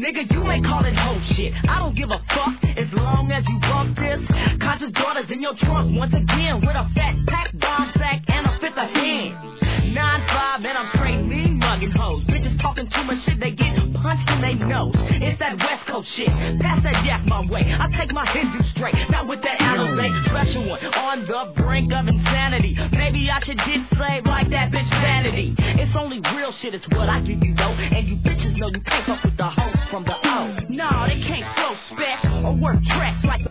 Nigga, you may call it hoe shit. I don't give a fuck as long as you bump this. Conscious daughters in your trunk once again with a fat pack, bomb sack, and a fifth of hand. 9-5 and I'm straight mean mugging hoes. Bitches talking too much shit, they get punched in they nose. It's that West Coast shit. Pass that yak my way. I take my Hindu straight, not with that elevate. Special one on the brink of insanity. Maybe I should get saved like that bitch Vanity. It's only real shit is what I give you though. And you bitches know you can't fuck with the hoe from the O. No, they can't flow spec or work tracks like